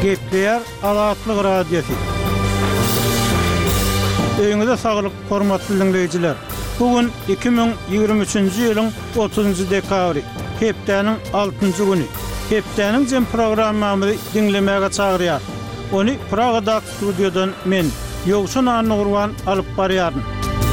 Gepleyer Azatlyk Radiosu. Öňüňizde saglyk, hormatly dinleýijiler. Bugün 2023-nji ýylyň 30-njy dekabry, hepdeniň 6-njy güni. Hepdeniň jem programmamy dinlemäge çagyrýar. Onu Pragada studiodan men, Ýogşan Anurwan alyp barýaryn.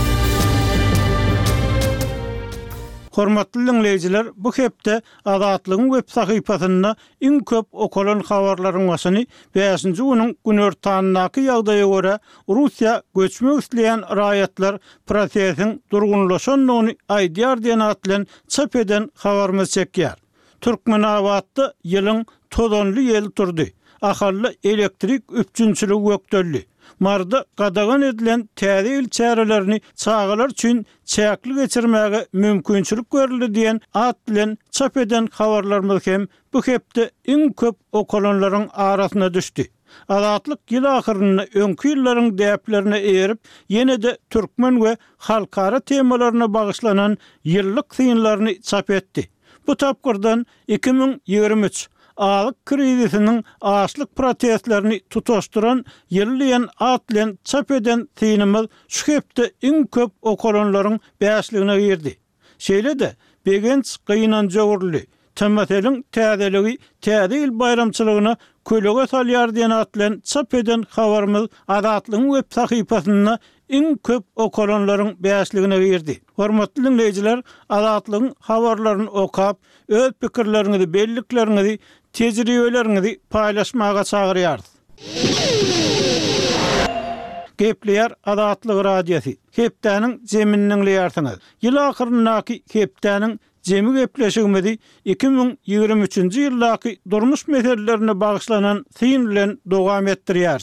Hormatly dinleýijiler, bu hepde Azatlygyň web sahypasynda iň köp okulan habarlaryň başyny 5-nji güniň günörtanynaky ýagdaýa görä Russiýa göçmek isleýän raýatlar prosesiň durgunlaşanyny aýdýar diýen atlan çap eden habarmy çekýär. Türkmenawatda ýylyň tozanly ýeli turdy. Ahally elektrik üpçünçiligi gökdeldi. Marda gadagan edilen täze il çärelerini çağalar üçin çäkli geçirmäge mümkinçilik görildi diýen at bilen çap eden habarlarymyz hem bu hepde iň köp okulanlaryň arasyna düşdi. Azatlyk ýyl ahyryny öňkü ýyllaryň däplerine erip, ýene-de türkmen we halkara temalaryna bagyşlanan ýyllyk synlaryny çap etdi. Bu tapgyrdan 2023 Alyk krizisiniň açlyk protestlerini tutaşdyran ýyllyň atlen çap eden synymyz şu hepde iň köp okulanlaryň bäşligine girdi. Şeýle-de begenç gynan jogurly temmatelyň täzeligi täze il bayramçylygyna kölege salýar diýen atlen çap eden habarymyz Azatlygyň web sahypasynda iň köp okulanlaryň bäşligine girdi. Hormatly dinleýijiler, Azatlygyň habarlaryny okap, öz pikirleriňizi, belliklerinizi, tejribeleriňizi paýlaşmaga çagyrýar. Gepleyer Azatlyk Radiosu. Hepdeniň jeminiň dinleýärsiňiz. Ýyl ahyryndaky hepdeniň jemi gepleşigimizi 2023-nji ýyldaky durmuş meselelerine bagyşlanan syn bilen dowam etdirýär.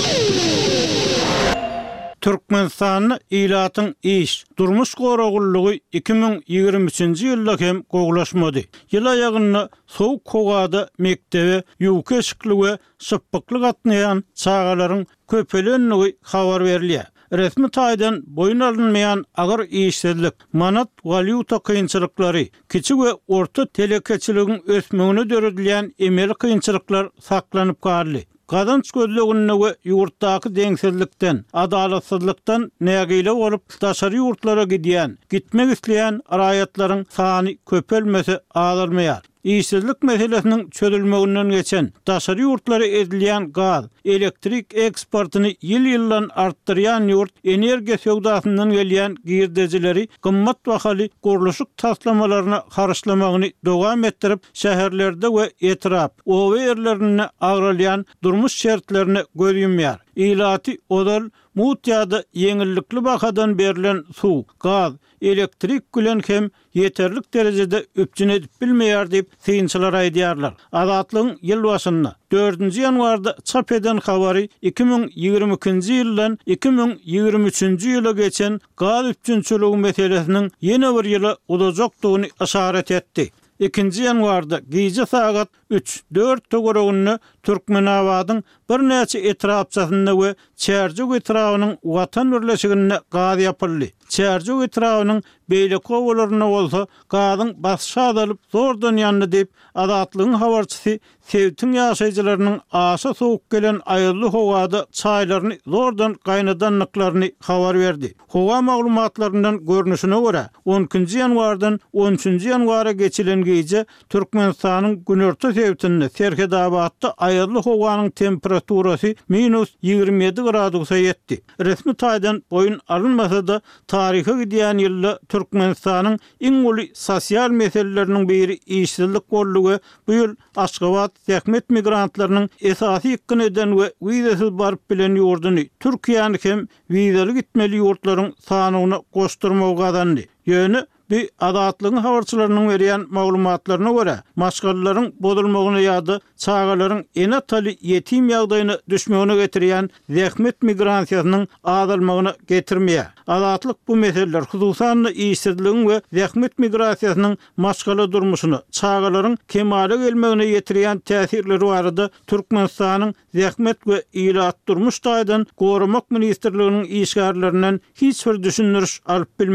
Türkmenistanyň ilatyň iş, durmuş goragullygy 2023-nji ýylda hem goglaşmady. Ýyl aýagyna sowuk howada mektebe, ýuwke şykly we şypykly gatnaýan çağalaryň köpelenligi habar berilýär. Resmi taýdan boyun alınmayan agar işsizlik, manat valyuta kynçylyklary, kiçik we orta telekeçiligiň ösmegine döredilýän emel kynçylyklar saklanyp garly. Kazanç gözlegine we ýurtdaky deňsizlikden, adalatsızlykdan nägile bolup daşary ýurtlara gidýän, gitmek isleýän raýatlaryň sany köpelmese azalmaýar. İşsizlik meselesinin çözülmeginden geçen daşary ýurtlara edilýän gaz, elektrik eksportyny ýyl-ýyldan artdyrýan ýurt energiýa söwdasyndan gelýän girdejileri gymmat bahaly gurulşyk taslamalaryna haraşlamagyny dowam etdirip şäherlerde we etrap owa ýerlerine agralýan durmuş şertlerini göz yumýar. Ilaty odal mutýada ýeňillikli bahadan berilen suw, gaz, elektrik gülen hem yeterlik derecede öpçün edip bilmeýär diýip synçylar aýdýarlar. Azatlygyň ýyl başynda 4-nji ýanwarda çap eden habary 2022-nji ýyldan 2023-nji ýyla geçen gaz üpçünçiligi meselesiniň ýene bir ýyla uzajakdygyny işaret etdi. 2-nji ýanwarda gije sagat 3-4 töweregiňde Türkmenawadyň bir näçe etrapçasynda we Çärjük etrawynyň watan birleşigine gaz ýapyldy. Çärjük etrawynyň beýlekowlaryna bolsa gazyň başy adalyp zordan ýandy diýip Azatlygyň habarçysy Sewtiň ýaşaýjylarynyň aşa sowuk gelen aýyrly howada çaýlaryny zordan gaýnadanlyklaryny habar berdi. Howa maglumatlaryndan görnüşine görä 10-njy ýanwardan 13-nji ýanwara geçilen gije Türkmenistanyň günörtü Sewtinde Serhedabadda aýyrly howanyň temperaturasy -27 gradusa ýetdi. Resmi taýdan boyun alınmasa-da tarihe gidýän ýylda Türkmenistanyň iň uly sosial meseleleriniň biri işsizlik bollugy, bu ýyl Aşgabat zähmet migrantlarynyň esasy ýykyn eden we wizasyz baryp bilen ýurduny Türkiýany hem wizaly gitmeli ýurtlaryň sanyny goşdurmagy gazandy. Ýöne bir Azatlygyň habarçylarynyň berýän maglumatlaryna görä, maşgallaryň bozulmagyna ýa-da çağalaryň enataly ýetim ýagdaýyna düşmegine getirýän zähmet migrasiýasynyň azalmagyna getirmeýär. Azatlyk bu meseleler hususan işsizligiň we zähmet migrasiýasynyň maşgala durmuşyny, çağalaryň kemale gelmegine getirýän täsirleri barada Türkmenistanyň zähmet we ilat durmuş taýdan goramak ministrliginiň işgärlerinden hiç bir düşündürüş alyp bilmeýär.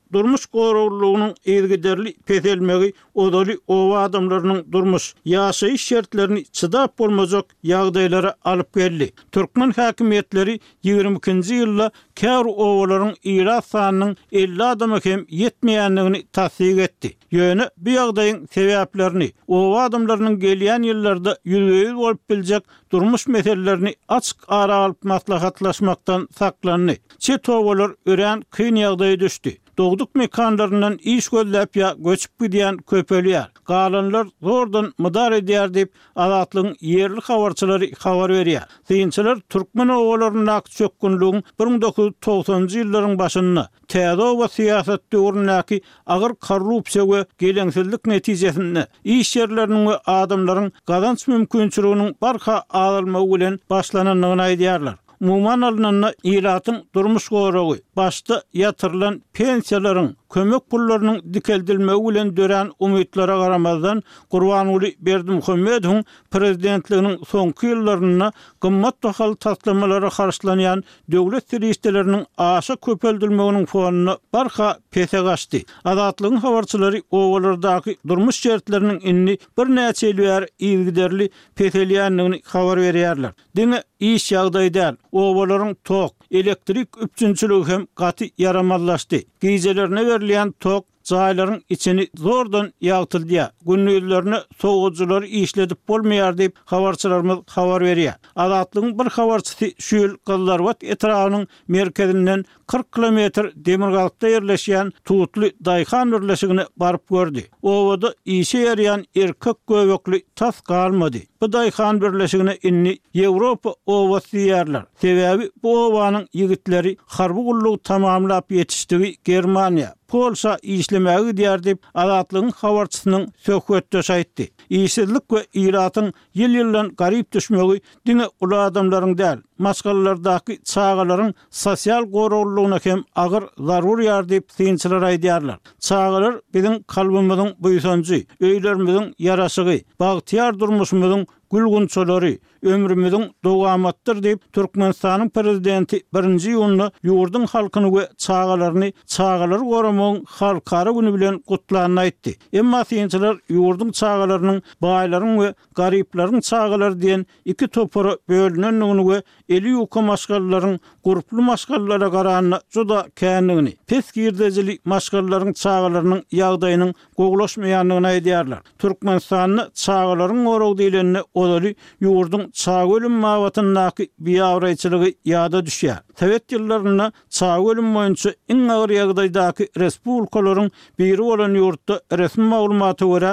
durmuş goruglugynyň ilgiderli petelmegi odaly owa adamlarynyň durmuş ýaşaýyş şertlerini çydap bolmazak ýagdaýlara alyp geldi. Türkmen häkimetleri 22-nji ýylda kär owalaryň ýyla sanynyň 50 adama hem ýetmeýändigini tasdik etdi. Ýöne bu ýagdaýyň sebäplerini owa adamlarynyň gelýän ýyllarda ýürüýüz bolup biljek durmuş meselelerini açyk ara alyp maslahatlaşmaktan saklandy. Çet owalar ören kyn ýagdaýa düşdi. Dogduk mekanlarından iş gözläp ýa göçüp gidýän köpelýär. Galanlar zordan mydar edýär diýip azatlygyň ýerli habarçylary habar berýär. Synçylar türkmen owalarynyň çökünlüğün 1990-njy ýyllaryň başynda täze we siýasat döwründäki agyr korrupsiýa we geleňsizlik netijesinde iş ýerleriniň we adamlaryň gazanç mümkinçiliginiň barha almagy bilen başlananyny aýdýarlar. Umuman alynan ýylatyň durmuş goragy başda ýatyrylan pensiýalaryň kömek pullarynyň dikeldilmegi bilen dören umytlara garamazdan Gurbanuly Berdimuhammedowyň prezidentliginiň soňky ýyllaryna gymmat bahal taslamalary karşylanýan döwlet serişdeleriniň aşa köpeldilmeginiň fonuny barha pese gaçdy. Azatlygyň habarçylary owalardaky durmuş şertleriniň inni bir näçe ýyl ilgiderli peselýänligini habar berýärler. Diňe iş ýagdaýda owalaryň tok, elektrik üpçünçiligi hem gaty yaramazlaşdy. Gizelerine verilýän tok jaýlaryň içini zordan ýagtyldy. Günlüklerini soğucular işledip bolmaýar diýip habarçylarymyz habar berýär. Azatlygyň bir habarçysy şu ýyl Gyllarwat etrawynyň merkezinden 40 kilometr demirgalykda ýerleşýän Tutly Daýhan birleşigine baryp gördi. Owada işe ýaraýan erkek göbekli tas galmady. Bu Daýhan birleşigine inni Ýewropa owasy ýerler. Sebäbi bu owanyň ýigitleri harby gullugy tamamlap ýetişdigi Germaniýa, Polşa işlemegi diýär diýip azatlygyň habarçysynyň söhbetde şaýtdy. İşsizlik we ýylatyň ýyl-ýyldan garyp düşmegi diňe ula adamlaryň däl, maskallalardaky çağalaryň sosial goruglygyna hem agyr zarur ýar diýip synçylar aýdýarlar. Çağalar biziň kalbymyzyň buýsanjy, öýlerimiziň ýaraşygy, bagtyar durmuşymyzyň gülgünçolary, ömrümüziň dogamatdyr diýip Türkmenistanyň prezidenti 1-nji ýylyny ýurdun halkyny we çağalaryny çağalar goramyň halkara güni bilen gutlanyny aýtdy. Emma synçylar ýurdun çağalarynyň baýlaryň we garyplaryň çağalary diýen iki topara bölünenligini we eli ýuka maşgallaryň guruply maşgallara garanyny juda känligini, pes girdejili maşgallaryň çağalarynyň ýagdaýynyň goglaşmaýanlygyny aýdýarlar. Türkmenistanyň çağalaryň goragy diýileni odaly ýurdun çağ ölüm mawatyndaky biýawraýçylygy ýada düşýär. Sovet ýyllaryna çağ ölüm boýunça iň agyr ýagdaýdaky respublikalaryň biri bolan ýurtda resmi maglumaty görä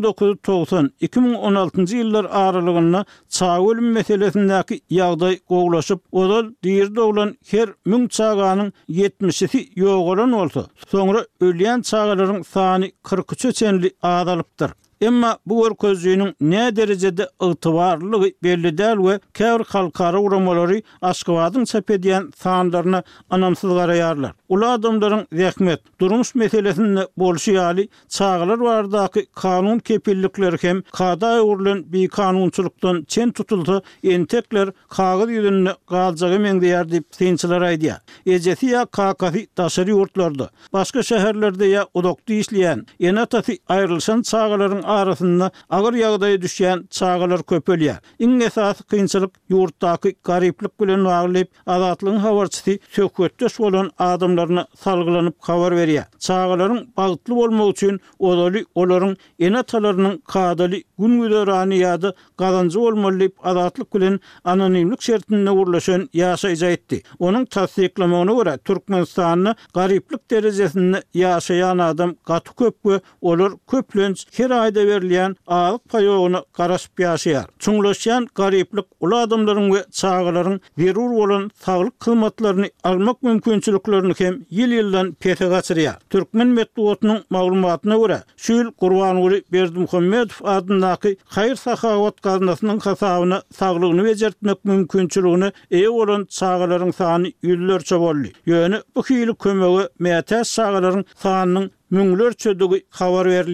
1990-2016-njy ýyllar aralygynda çağ ölüm meselesindäki ýagdaý goglaşyp, odal diýerde bolan her 1000 çağanyň 70-si ýogalan bolsa, soňra ölýän çağalaryň sany 43 çenli azalypdyr. Emma bu görkezliğinin ne derecede ıgtıbarlığı belli däl we käbir halkara uramalary Aşgabatyň çap edýän sanlaryna anamsyz garaýarlar. Ula adamlaryň zähmet, durmuş meselesinde bolşy ýaly çağalar bardaky kanun kepillikleri hem kada urulan bir kanunçylykdan çen tutulsa entekler kagyz ýüzünde galjagy meňdeýär diýip synçylar aýdýar. Ejesi ýa kakasy daşary ýurtlarda, başga şäherlerde ýa odokda işleýän, enatasy aýrylşan çağalaryň arasynda agyr ýagdaýa düşýän çağalar köpelýär. Iň esasy kynçylyk ýurtdaky garyplyk bilen baglyp azatlygyň habarçysy söhbetde bolan adamlaryna salgylanyp habar berýär. Çağalaryň bagtly bolmagy üçin odaly olaryň enatalarynyň kadaly günüderany ýa-da gazanjy bolmaly diýip azatlyk bilen anonimlik şertinde urlaşan ýaşaýjy aýtdy. Onuň tasdiklamagyna görä Türkmenistanyň garyplyk derejesinde ýaşaýan adam gaty köp we olar köplenç her aýda berilýän alyk paýogyny garaşyp ýaşaýar. Çuňlaşýan garyplyk ula adamlaryň we çağalaryň zerur bolan saglyk hyzmatlaryny almak mümkinçiliklerini hem ýyl-ýyldan pese gaçyrýar. Türkmen medeniýetiniň maglumatyna görä, şu ýyl Gurbanuly Berdimuhammedow adyndaky Haýyr Sahawat gazinasynyň hasabyna saglygyny bejertmek mümkinçiligini eýe bolan çağalaryň sany ýüllerçe boldy. Ýöne bu hili kömegi mätäç çağalaryň sanynyň müňlerçedigi habar berilýär.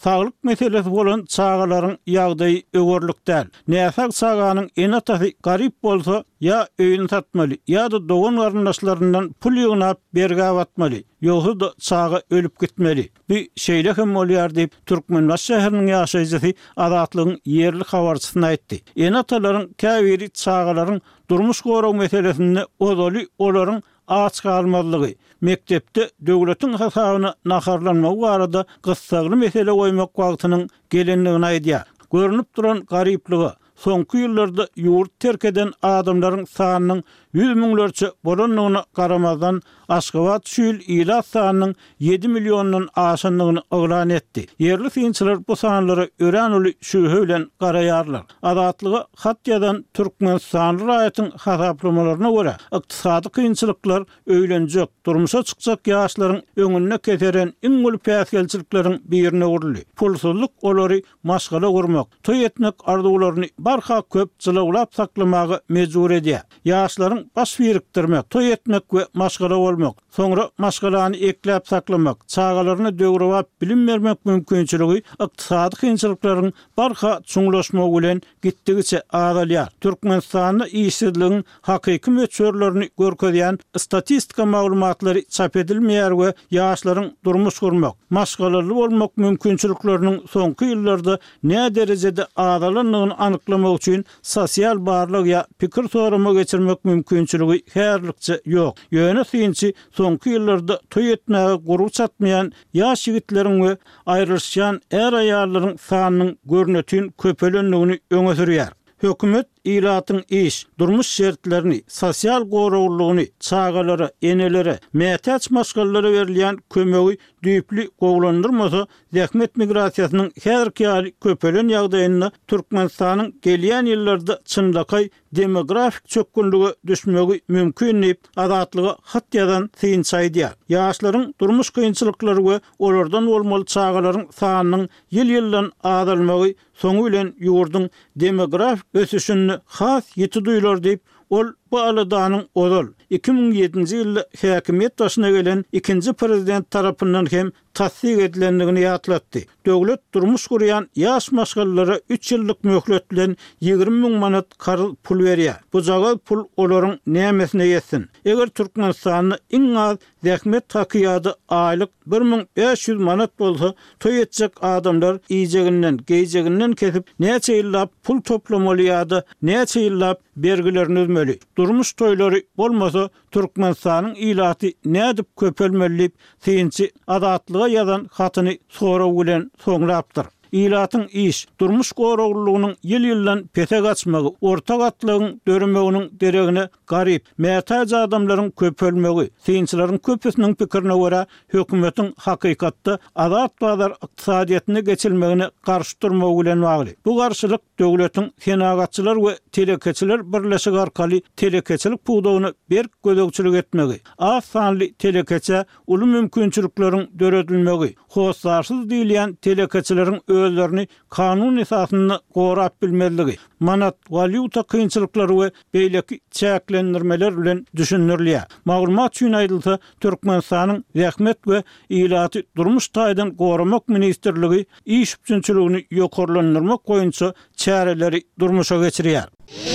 sağlık meselesi bolan çağalaryň ýagdaýy ögörlük däl. Näsek çağanyň enatasy garyp bolsa ya öýüni satmaly, ya-da dogan garyndaşlaryndan pul ýygnap berge batmaly. Ýogsa da çağa ölüp gitmeli. Bu şeýle hem bolýar diýip Türkmenbaş şäheriniň ýaşaýjysy Azatlygyň ýerli habarçysyna aýtdy. Enatalaryň käbiri çağalaryň durmuş goraw meselesinde ozaly olaryň aç kalmalygy, mektepde döwletiň hasabyna naharlanmagy barada gyssagly mesele goýmak wagtynyň gelenligini aýdýar. Görünüp duran garyplygy soňky ýyllarda ýurt terk eden adamlaryň sanynyň 100 miňlerçe bolanlygyna garamazdan Aşgabat şüýl ýyla sanynyň 7 milyondan aşanlygyny oglan etdi. Yerli synçylar bu sanlary ören uly şüýhe bilen garaýarlar. Azatlygy hat ýazan Türkmenistan raýatynyň hasaplamalarına görä ykdysady kynçylyklar, öýlenjek, durmuşa çykjak ýaşlaryň öňüne keteren iň uly päsgelçilikleriň birine uruly. Pulsuzlyk olary maşgala gurmak, toý etmek arzularyny barha köp jylaglap saklamagy mejbur edýär. Ýaşlaryň baş birikdirmek, toý etmek we maşgala bolmak, soňra maşgalany ekläp saklamak, çağalaryny döwrewap bilim bermek mümkinçiligi ykdysady kynçylyklaryň barha çuňlaşmagy bilen gitdigiçe azalýar. Türkmenistanyň işsizligiň hakyky möçörlerini görkezýän statistika maglumatlary çap edilmeýär we ýaşlaryň durmuş gurmak, maşgalaly bolmak mümkinçilikleriniň soňky ýyllarda näme derejede azalanlygyny anyklamak üçin sosial barlyk ýa pikir sorama geçirmek mümkinçiligi herlikçe ýok. Ýöne synçy soňky ýyllarda toý etmäge guruç atmaýan ýaş ýigitleriň we aýryşýan er aýallaryň sanynyň görnetini köpelenligini öňe sürýär. Hökümet ýylatyň iş, durmuş şertlerini, sosial gorawlygyny çağalara, enelere, mätäç maşgallara berilýän kömegi düýpli gowlandyrmasa, zähmet migrasiýasynyň herki ýaly köpelen ýagdaýyna Türkmenistanyň gelýän ýyllarda çynlakay demografik çökünlüge düşmegi mümkin diýip Azatlyga hat ýazan synçy aýdýar. Ýaşlaryň durmuş kynçylyklary we olardan bolmaly çağalaryň sanynyň ýyl-ýyldan azalmagy soňu bilen ýurduň demografik ösüşini has ýeti duýlar diýip ol bu aladanyň ozal 2007-nji ýylda häkimet başyna gelen ikinji prezident tarapyndan hem tasdik edilenligini ýatlatdy. Döwlet durmuş gurýan ýaş maşgallara 3 ýyllyk möhlet bilen 20 000 manat pul berýär. Bu jaga pul olaryň nämetine ýetsin. Eger Türkmenistanyň iň az zähmet takyýady aýlyk 1500 manat bolsa, toý etjek adamlar iýjeginden, geýjeginden kesip näçe ýyllap pul toplamaly ýa-da näçe ýyllap bergilerini ödmeli. Durmuş toýlary bolmasa Türkmenistanyň ýylaty nädip köpelmeli synçy Azatlyga ýazan hatyny soraw bilen soňlapdyr. Ýylatyň iş, durmuş gorawlygynyň ýyl-ýyldan pete gaçmagy, orta gatlygyň dörmeginiň deregine garyp, mätäç adamlaryň köpelmegi, synçylaryň köpüsiniň pikirine görä hökümetiň hakykatda azat bazar ykdysadyýatyna geçilmegine garşy durmagy bilen bagly. Bu garşylyk döwletiň senagatçylar we telekeçiler birleşik arkaly telekeçilik puwdagyny berk gözegçilik etmegi, az sanly telekeçe uly mümkinçilikleriň döredilmegi, hoslarsyz diýilýän telekeçileriň özlerini kanun esasyny gorap bilmezligi, manat valyuta kynçylyklary we beýleki çäklendirmeler bilen düşünülýär. Maglumat üçin aýdylsa, Türkmenistanyň zähmet we ýylaty durmuş taýdan goramak ministrligi iş üçinçiligini ýokarlandyrmak goýunça çäreleri durmuşa geçirýär.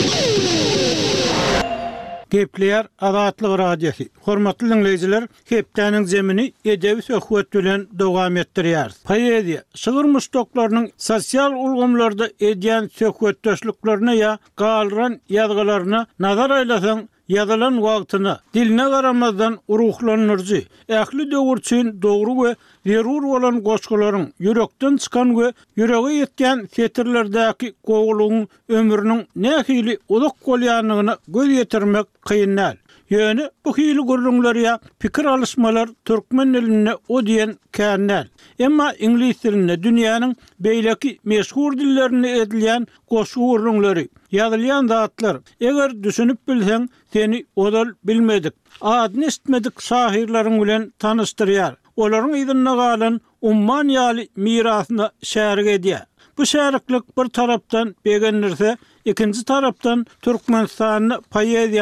Gepleýär Azatlyk radiosu. Hormatly dinleýijiler, hepdäniň zemini edebi söhbet bilen dowam etdirýär. Poeziýa, şygyr muştoklarynyň sosial ulgamlarda edýän söhbetdeşliklerine ýa galyran ýazgalaryna nazar aýlasaň, ýazylan wagtyna diline garamazdan ruhlanyrjy, ähli döwür üçin dogry we zerur bolan goşgalaryň ýürekden çykan we ýürege ýetgen setirlerdäki gowlugyň ömrüniň nähili uzak bolýanlygyny göz ýetirmek kynynal. Ýöne bu hili gurrunlarya pikir alışmalar Türkmen diline o diyen kärnäl. Emma ingliz dilinde dünýäniň beýleki meşhur dillerini edilýän goşgy gurrunlary, ýazylýan zatlar, eger düşünüp bilseň seni odal bilmedik, adyny eşitmedik şahirleriň bilen tanışdyrýar. Olaryň ýygyna galan umman ýaly mirasyna şärik edýär. Bu şäriklik bir tarapdan begendirse, ikinci tarapdan Türkmenistanyň poeziýanyň,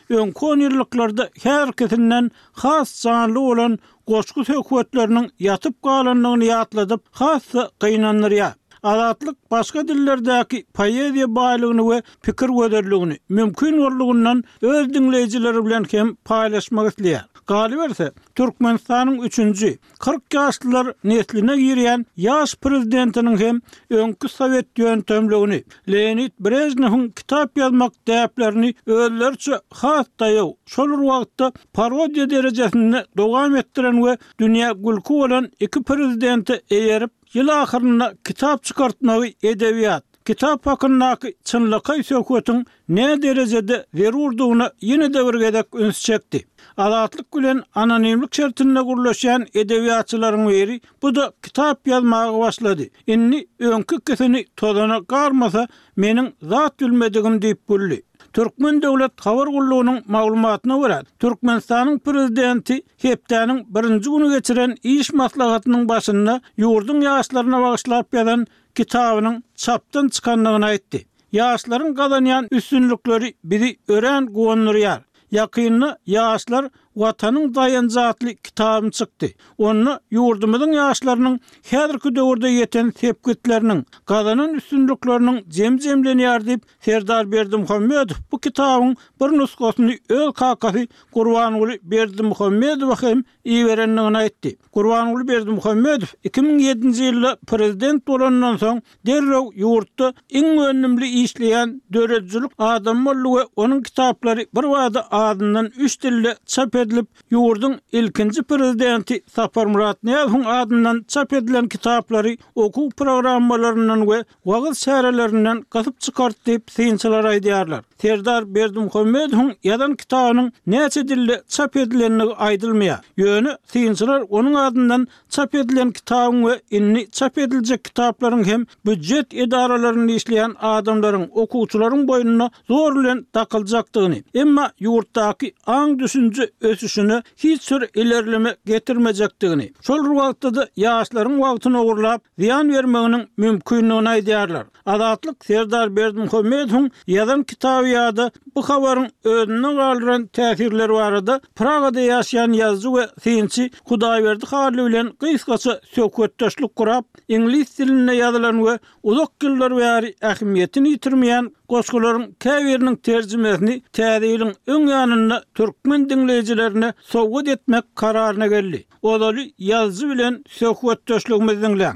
öňki ýyllarda herketinden has canly bolan goşgu hökümetleriniň yatyp galanlygyny ýatladyp hassa gynanýar. Azatlyk başga dillerdäki poeziýa baýlygyny we pikir göderligini mümkin bolýandan öz dinleýijileri bilen hem paýlaşmak isleýär. Galiberse Türkmenistanyň 3-nji 40 ýaşlylar nesline girýän ýaş prezidentiniň hem öňkü Sowet ýöntemligini, Leonid Brejnewň kitap ýazmak däplerini özlerçe has daýaw, şol wagtda parodiýa derejesinde dowam etdiren we dünýä gülkü bolan iki prezidenti eýerip ýyl ahyrynda kitap çykartmagy edebiýat, kitap hakyndaky çynlyka sökütiň ne derejede zerurdugyna ýene-de bir gedek üns çekdi. Azatlyk bilen anonimlik şertinde gurlaşan edebiýatçylaryň biri bu da kitap ýazmagy başlady. Inni öňkü kesini tozana garmasa meniň zat bilmedigim diýip boldy. Türkmen döwlet habar gullugynyň maglumatyna görä, Türkmenistanyň prezidenti hepdäniň birinji güni geçiren iş maslahatynyň başynda ýurdun ýaşlaryna bagyşlap ýazan kitabynyň çapdan çykanlygyny aýtdy. Ýaşlaryň gazanýan üstünlükleri bizi ören gowunurýar. Yakynly ýaşlar watanyň dayanjatly kitabyny çykdy. Onu ýurdumyzyň ýaşlarynyň häzirki döwürde ýeten tepkitleriniň, gazanan üstünlükleriniň jemjemlenýär diýip Serdar Berdimuhammedow bu kitabyň bir nusgasyny öz kakasy Gurbanuly Berdimuhammedow hem iýerenligini aýtdy. Gurbanuly Berdimuhammedow 2007-nji ýylda prezident bolandan soň derrew ýurtda iň önümli işleýän döredjilik adam boldy we onuň kitaplary bir wada adından 3 dilde çap edilip ýurdun ilkinji prezidenti Sapar Murat Niýazowyň adından çap edilen kitaplary okuw programmalaryndan we wagt şärelerinden gasyp çykart diýip synçylar aýdýarlar. Serdar Berdimuhammedowyň ýazan kitabynyň näçe dilde çap edilenligi aýdylmaýar. Ýöne synçylar onuň adından çap edilen kitabyň we inni çap ediljek kitaplaryň hem büdjet edaralaryny işleýän adamlaryň, okuwçylaryň boýnuna zor bilen takyljakdygyny, emma ýurtdaky aň düşünje ösüşüne hiç sür ilerleme getirmejekdigini, şol wagtda da ýaşlaryň wagtyny ogurlap ziyan bermeginiň mümkinligini aýdýarlar. Azatlyk Serdar Berdimuhammedowyň ýazan kitaby ýa-da bu habaryň özüne galyran täsirleri barada Pragada ýaşaýan ýazgy we synçy Hudaýberdi Hally bilen gysgaça söhbetdeşlik kurap, ingliz dilinde ýazylan we uzak ýyllar bäri ähmiýetini ýitirmeýän goşgularyň käbiriniň terjimesini täzeliň öň ýanynda türkmen dinleýijilerine sowgat etmek kararyna geldi. Odaly ýazgy bilen söhbetdeşligimizi dinleň.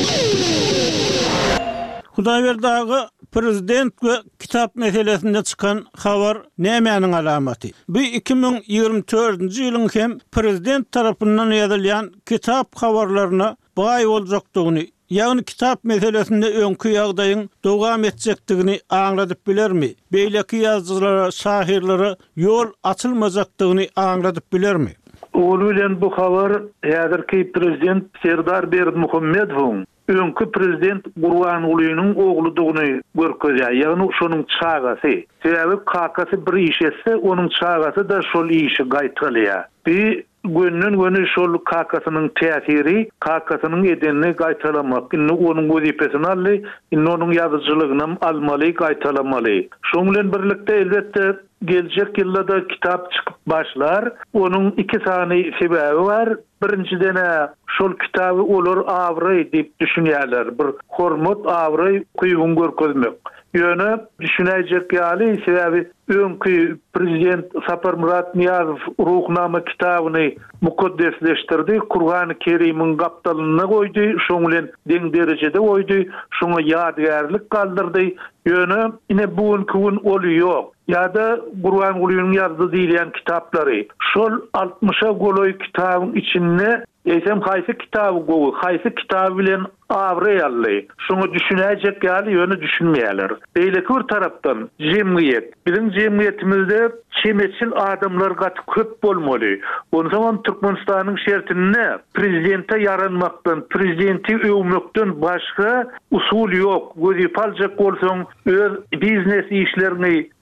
Hudaýberdagy prezident we kitap meselesinde çıkan habar nämäniň alamaty? Bu 2024-nji ýylyň hem prezident tarapyndan ýazylýan kitap habarlaryna baý boljakdygyny, ýagny kitap meselesinde öňkü ýagdaýyň dowam etjekdigini aňladyp bilermi? Beýleki ýazgylara, şairlere ýol açylmajakdygyny aňladyp bilermi? Olu bilen bu habar häzirki prezident Serdar Berdimuhammedowyň öňkü prezident Gurbanulynyň ogludygyny görkezýär. Ýagny şonuň çagasy. Sebäbi kakasy bir iş etse, onuň çagasy da şol işi gaýtylýar. Bir günden güne şol kakasynyň täsiri, kakasynyň edenini gaýtalamak, onuň wezipesini aldy, onuň ýazyjylygyny almaly, gaýtalamaly. Şoň bilen birlikde elbetde gelecek ýylda kitap çykyp başlar. Onuň iki sany sebäbi bar. Birinciden şol kitaby olar awry diýip düşünýärler. Bir hormat awry kuýgun görkezmek. Ýöne düşünäjek ýaly sebäbi öňkü prezident Sapar Murat Niýazow ruhnama kitabyny mukaddesleşdirdi. Kur'an-ı Kerim'iň gapdalyna goýdy, şoň bilen deň derejede goýdy, şoňa ýadgärlik galdyrdy. Ýöne ine bugünkü gün oly ýok. Ýa-da Kur'an ulynyň ýazdy diýilen kitaplary. Şol 60'a goloy kitabyň içinde eýsem haýsy kitaby gowy, haýsy kitaby bilen awraýarly. Şoňa düşünäjek ýaly ýöne düşünmeýärler. Beýleki bir tarapdan jemgyýet. Bizim jemgyýetimizde çemeçil adamlar gaty köp bolmaly. Onu zaman Türkmenistanyň şertinde prezidente yaranmakdan, prezidenti öwmekden başga usul ýok. Gözi paljak bolsaň öz biznes işlerini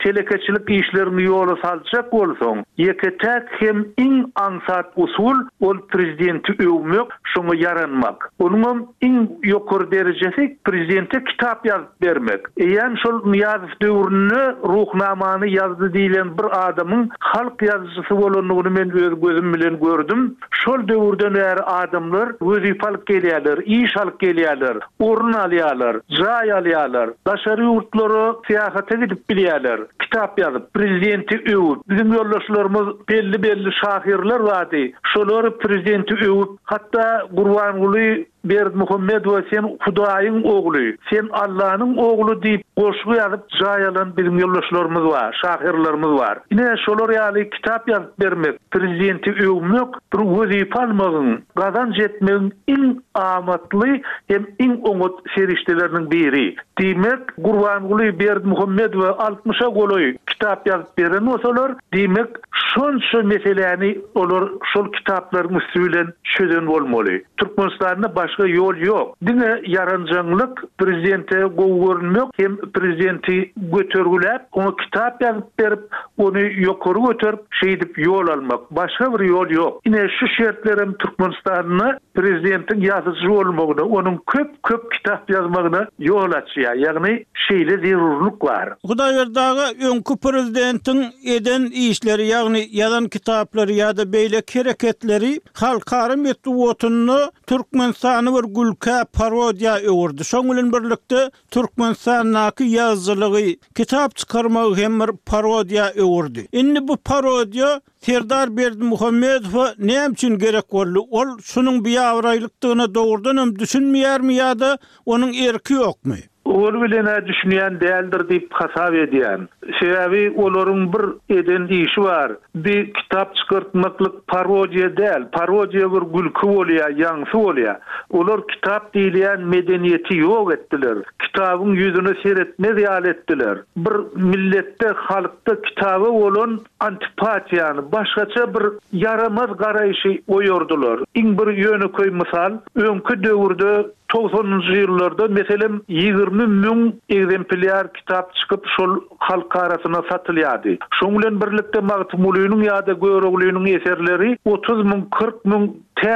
telekeçilik işlerini yola salacak bolsoň, ýeketek hem iň ansat usul ol prezidenti öwmek, şoňa yaranmak. Onuň iň ýokary derejesi prezidente kitap ýazyp bermek. Eýen şol Niýazow döwründe ruhnamany ýazdy diýilen bir adamyň halk ýazgysy bolanyny men öz gözüm bilen gördüm. Şol döwürden bäri adamlar wezip alyp gelýärler, iş alyp gelýärler, orun alýarlar, jaý alýarlar, daşary ýurtlary syýahata gidip bilýärler, kitap ýazyp, prezidenti öwüp. Bizim ýoldaşlarymyz belli şahirler wadi. Şolary prezidenti öwüp, hatda Gurbanguly Berdimuhammedow sen Hudaýyň ogly, sen Allahyň ogly diýip goşgy ýazyp jaýalan bizim ýoldaşlarymyz bar, şahirlerimiz bar. Ine şolar ýaly kitap ýazyp bermek, prezidenti öwmek bir wezipe almagyň, gazanç etmegiň iň amatly hem iň oňat serişdeleriniň biri. Diýmek Gurbanguly Berdimuhammedow 60'a goloy kitap ýazyp beren bolsalar, diýmek şonça meseleni olar şol kitaplaryň üstünden çözen bolmaly. Türkmenistanda başga yol yok. Dine yaranjanlyk prezidente gowurmak hem prezidenti götürgülep, onu kitap ýazyp berip, onu ýokary götürüp, şeýdip yol almak. Başga bir yol yok. Ine şu şertlerim Türkmenistanyň prezidentin ýazyjy bolmagyna, onuň köp kitap ýazmagyna yol açýar. Ýagny şeýle zerurluk bar. Hudaýberdagy öňkü prezidentin eden işleri, ýagny ýazan kitaplary ýa-da beýle hereketleri halkara metduwatyny Türkmenistany bir gülkä parodiýa öwürdi. Şoň bilen birlikde Türkmenistanyň ýazgylygy, kitap çykarmagy hem bir parodiýa öwürdi. Indi bu parodiýa Serdar Berdimuhammedow näme üçin gerek boldy? Ol şunyň biýawraýlykdygyna dogrudan düşünmeýärmi ýa-da onuň erki ýokmy? Ol bilen düşünýän däldir diýip hasap edýän. Sebäbi olaryň bir eden işi bar. Bir kitap çykartmaklyk parodiýa däl. Parodiýa bir gülki bolýar, ýaňsy bolýar. Olar kitap diýilen medeniýeti ýok etdiler. Kitabyň ýüzüne seretmez ýal etdiler. Bir milletde, halkda kitaba bolan antipatiýany, başgaça bir yaramaz garaýşy oýordular. Iň bir ýöneköy misal, öňkü döwürde 90-njy ýyllarda meselem 20 000 egzemplyar kitap çykyp şol halk arasyna satylýardy. Şoň bilen birlikde Magtumulynyň ýa-da Göregliýiniň eserleri 30 000, 40 000,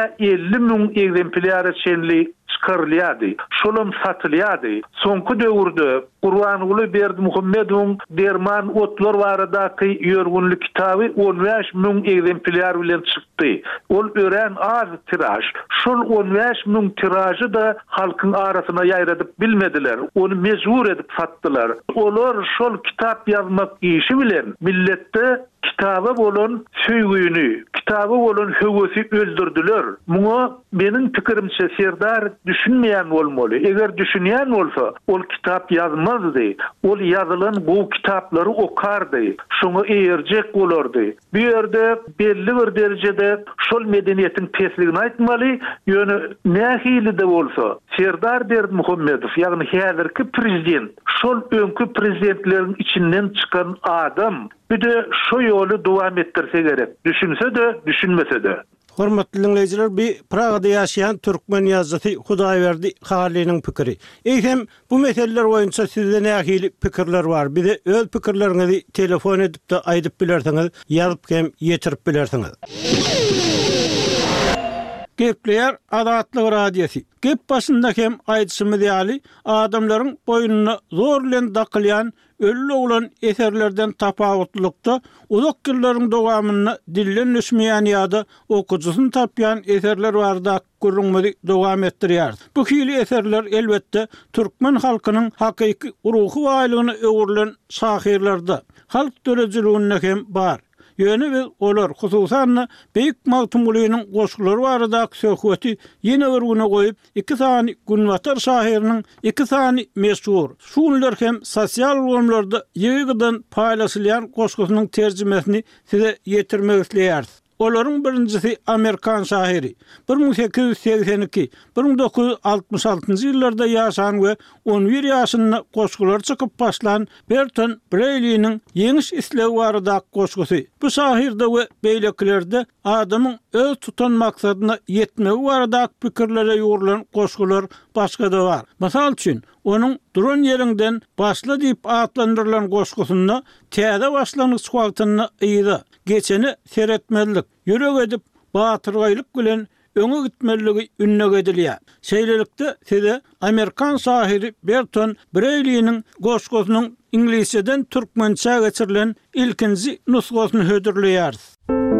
50 000 egzemplyar çenli çıkarılýardy. Şolam satylýardy. Soňky döwürde Gurbanguly Berdimuhammedow Derman otlar baradaky ýörgünlik kitaby 15 000 egzemplyar bilen çykdy. Ol ören az tiraj. Şol 15 000 tirajy da halkyň arasyna ýaýradyp bilmediler. Onu mezbur edip satdylar. Olar şol kitap ýazmak işi bilen milletde kitaba bolan söýgüni, kitaba bolan höwesi öldürdüler. Muňa meniň pikirimçe Serdar düşünmeýän bolmaly. Eger düşünýän bolsa, ol kitap ýazmazdy. Ol ýazylan bu kitaplary okardy. Şoňa eýerjek bolardy. Bu ýerde belli bir derejede şol medeniýetiň pesligini aýtmaly, ýöne nähili de bolsa Serdar Berdimuhammedow, ýagny häzirki prezident, şol öňkü prezidentleriň içinden çykan adam bir de şu yolu devam ettirse gerek. Düşünse de, düşünmese de. Hormatly dinleyijiler, bir Pragada ýaşaýan türkmen ýazgysy Hudaýberdi Halynyň pikiri. Eýsem bu meseleler boýunça sizde nähili pikirler bar? Bize öz pikirleriňizi telefon edip de aýdyp bilersiňiz, ýazyp hem ýetirip bilersiňiz. Gepler Adatlyk radiosi. Gep başynda hem aýdysymyz ýaly adamlaryň boýnuny zor bilen dakylýan öllü olan eserlerden tapawatlykda uzak ýyllaryň dowamyny dillen düşmeýän ýa-da okujusyny tapýan eserler barda görünmeli dowam etdirýär. Bu hili eserler elbetde türkmen halkynyň hakyky ruhy baýlygyny öwürlen şahirlerde, halk dörejiligine hem bar. Ýöne biz olar hususan Beýik Magtumulynyň goşgulary barada söhbeti ýene bir güne goýup, iki sany Günwatar şahiriniň iki sany meşhur. Şunlar hem sosial ulamlarda ýygydan paýlaşylýan goşgusynyň terjimesini size ýetirmek isleýär. Olaryň birincisi Amerikan şairi. 1882-1966 ýyllarda ýaşan we 11 ýaşynda goşgular çykyp başlan Berton Braley'nin Ýeňiş islew barada goşgusy. Bu şahirde we beýleklerde adamyň öz tutan maksadyna ýetmegi barada pikirlere ýurulan goşgular başga da bar. Masal üçin onuň duran ýerinden başla diýip atlandyrylan goşgusunda täze başlanyş wagtyny ýyda geçeni seretmelilik, ýürek edip batyrgaýlyk bilen öňe gitmeligi ünnek edilýär. Şeýlelikde size Amerikan şairi Berton Braley'nin goşgusynyň inglizceden türkmençe geçirilen ilkinji nusgasyny hödürleýäris.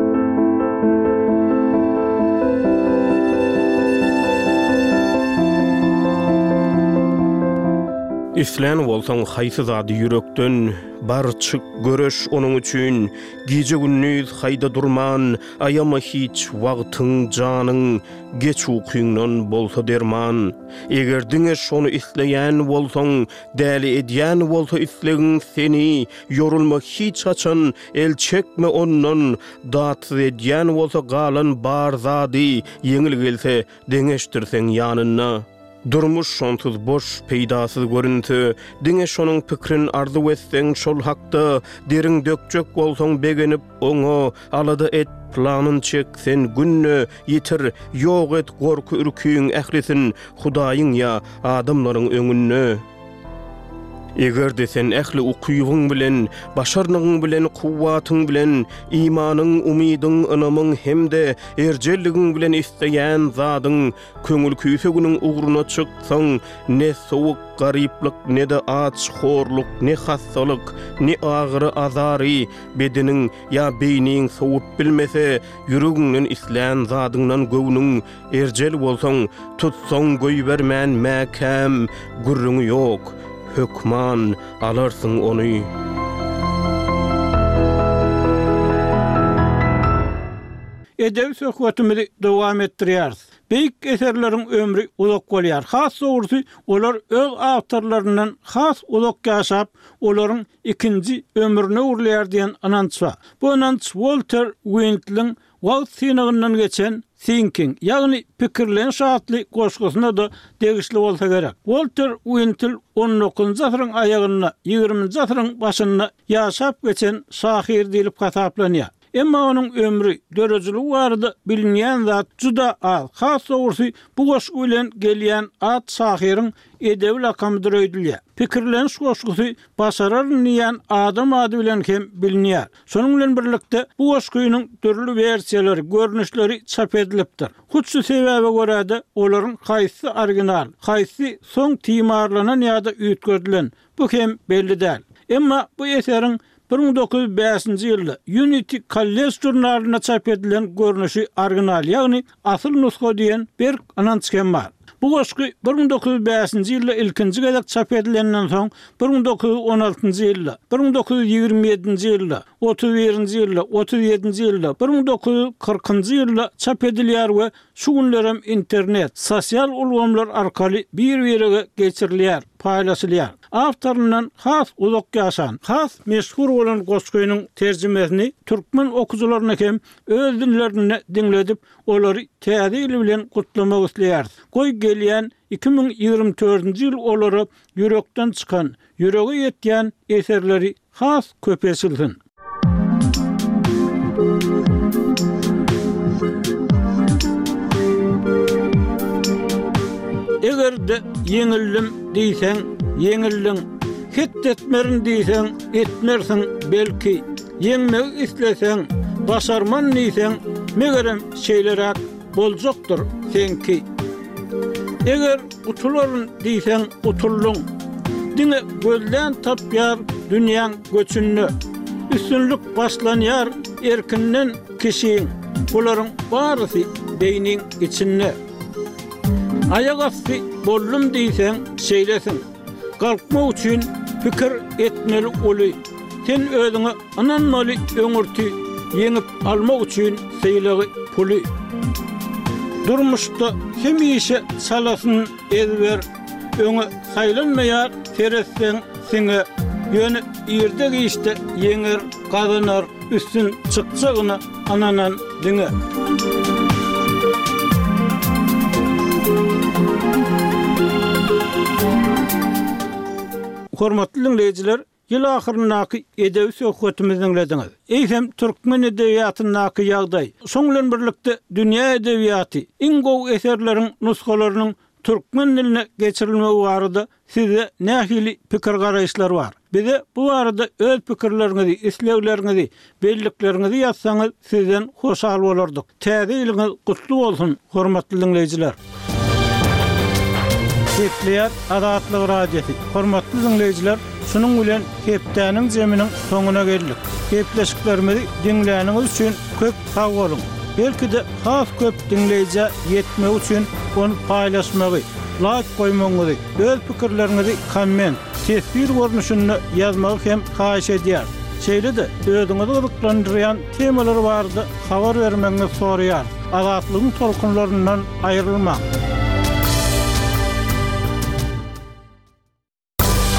İslen bolsaň haýsy zady ýürekden barçyk göreş onuň üçin gije gündüz haýda durman aýama hiç wagtyň janyň geç ukyňdan bolsa derman. Eger diňe şonu isleýän bolsaň, däli edýän bolsa islegiň seni, yorulma hiç açan el çekme ondan, datsy edýän bolsa galan bar zady, ýeňil gelse deňeşdirseň ýanyna. Durmuş şonsuz boş, peýdasyz görünti, diňe şonuň pikrin arzu etseň şol hakda, deriň dökjek bolsaň begenip oňa, alada et planyn çek sen günne, ýitir, ýok et gorky ürküň ählisin, Hudaýyň ýa adamlaryň öňünde. Eger de sen ähli ukyýyň bilen, başarnyň bilen, kuwwatyň bilen, imanyň, umydyň, ynamyň hemde erjelligiň bilen isleýän zadyň köňül küýseginiň ugruna çyksaň, ne sowuk garyplyk, ne de aç horluk, ne hastalyk, ne agyry azary, bedeniň ýa beýniň sowup bilmese, ýüregiňden isleýän zadyňdan göwnüň erjel bolsaň, tutsaň goý bermän mäkem, gurruňy ýok. Hökman alarsın onu. Edebi söhbetimizi dowam etdirýäris. Beýik eserleriň ömrü uzak bolýar. Has soňrusy olar öz awtorlaryndan has uzak ýaşap, olaryň ikinji ömrüne urlaýar diýen ananç bar. Bu ananç Walter Windtliň wagt synagyndan geçen Thinking, ýagny pikirlen şahatly goşgusyna da degişli bolsa gerek. Walter Windtl 19-njy asyryň aýagyna, 20-njy asyryň başyna ýaşap geçen şahyr diýilip hasaplanýar. Emma onuň ömrü, dörejilik barada bilinýän zat juda az. Has soňrusy bu goşgu bilen gelýän at şahyryň edebi lakamydyr öýdülýär. Pikirleniş goşgusy başarar niýan adam ady bilen hem bilinýär. Şonuň bilen birlikde bu goşgunyň türlü versiýalary, görnüşleri çap edilipdir. Hutsu sebäbe görä olaryň haýsy original, haýsy soň timarlanan ýa-da üýtgedilen, bu hem belli däl. Emma bu eseriň 1905-nji ýylda Unity College jurnalyna çap edilen görnüşi original, ýagny asyl nusga diýen bir ananç hem bar. Bu goşgu 1905-nji ýylda ilkinji gezek çap edilenden soň 1916-njy ýylda, 1927-nji ýylda, 31-nji ýylda, 37-nji ýylda, 1940-njy ýylda çap edilýär we şu günlerem internet, sosial ulgamlar arkaly bir-birige geçirilýär, paýlaşylýar. Awtorundan has uzak ýaşan, has meşhur bolan goşgunyň terjimesini türkmen okuwçylaryna hem öz dillerinde diňledip, olary täze ýyl bilen gutlamak isleýär. Goý gelýän 2024-nji ýyl olary ýürekden çykan, ýüregi ýetýän eserleri has köpesilsin. Eger de ýeňildim diýseň, ýeňildiň. Hit etmerin diýseň, etmersiň belki. Ýeňmek isleseň, başarman diýseň, megerem şeýlerak boljakdyr senki. Eger utularyn diýseň, utulluň. Diňe gözlän tapýar dünýäň göçünni. Üstünlük başlanýar erkinden kişiň. Bularyň barysy beýniň içinde. Ayak asty bollum diýseň, şeýlesin. Kalkmak üçin pikir etmeli oly. Sen özüňe ananmaly öňürti ýeňip almak üçin seýlegi puly. Durmuşda hemişe salasyn ezber, öňe saýlanmaýar teresden siňe ýöne ýerde gişde ýeňer gazanar üstün çıkacağına ananan diňe. Hormatly dinleyijiler, ýyl ahyryndaky edebi söhbetimizi dinlediňiz. Eýsem türkmen edebiýatynyňky ýagdaý. Şoň bilen birlikde dünýä edebiýaty, iň gowy eserleriň nuskalarynyň türkmen diline geçirilmegi barada size nähili pikir garaýşlar bar. Bize bu arada öz pikirleriňizi, islegleriňizi, belliklerinizi ýazsaňyz sizden hoşal bolardyk. Täze ýylyňyz gutly bolsun, hormatly dinleyijiler. Hepleýär Adatlyk radiosi. Hormatly dinleyijiler, şunun bilen hepdäniň jeminiň soňuna geldik. Hepleşiklerimizi dinläniňiz üçin köp sag bolun. Belki de has köp dinleyici yetmek üçin onu paylaşmagy, like koymagy, öz pikirlerinizi komment, tesbir görnüşünde yazmagy hem haýyş edýär. Şeýle de özüňizi gyzyklandyrýan temalar bardy, habar bermeňizi soraýar. Adatlygyň tolkunlaryndan aýrylmak.